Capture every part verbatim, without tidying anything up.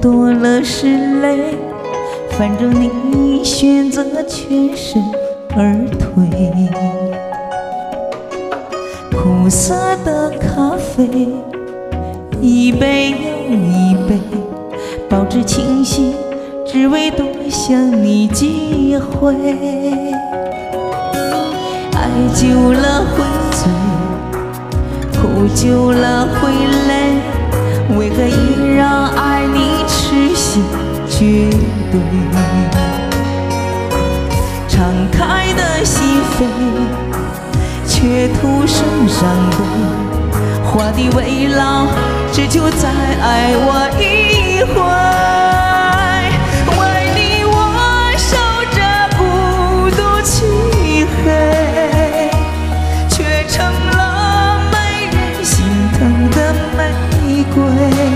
多了是泪，反正你选择全身而退。苦涩的咖啡，一杯又一杯，保持清醒，只为多想你几回。爱久了会醉，苦久了会累，为何依然爱你痴心绝对？敞开的心扉，却徒生伤悲。花的未老，只求再爱我一回。为你我守着孤独漆黑，却成了没人心疼的玫瑰。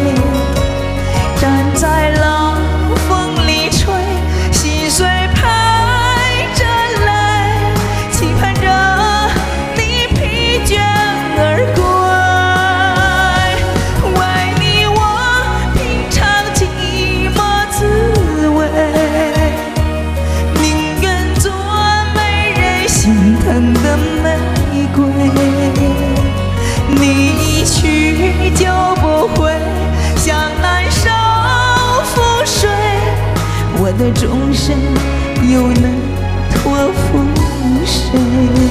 站在冷风里吹，心碎陪着泪，期盼着你疲倦而归。为你我品尝寂寞滋味，宁愿做没人心疼的玫瑰。你一去就不回，像难收覆水，我的终身又能托付谁？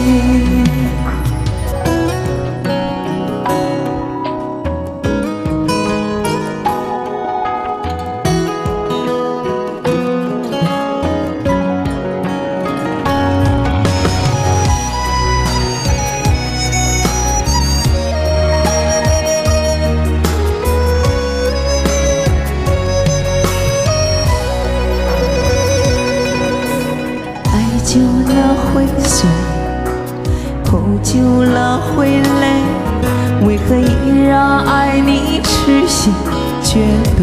久了会碎，苦久了会累，为何依然爱你痴心绝对？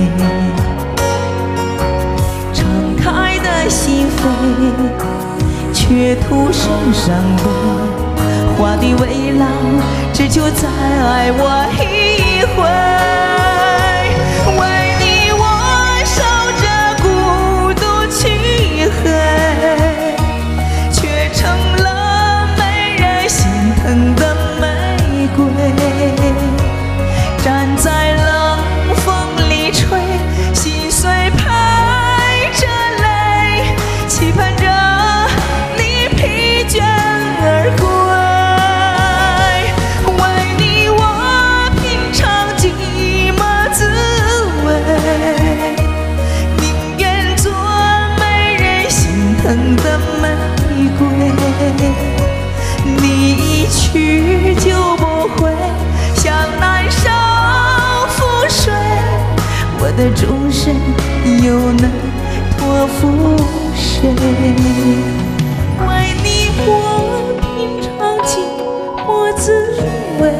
敞开的心扉，却徒生伤悲。花的未老，只求再爱我一回。为你我守着孤独漆黑，成了没人心疼的玫瑰。站在冷风里吹，心碎陪着泪，期盼着你疲倦而归。为你我品尝寂寞滋味，宁愿做没人心疼的玫瑰。你一去就不回，像难收覆水，我的终身又能托付谁？为你我品尝寂寞滋味，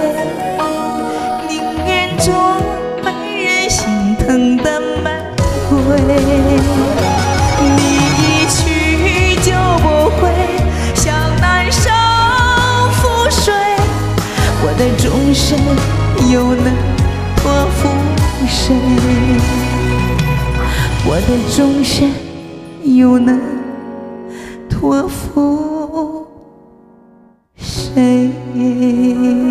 宁愿做没人心疼的玫瑰。你一去就不回，像难收覆水，我的终身又能托付谁？我的终身又能托付谁？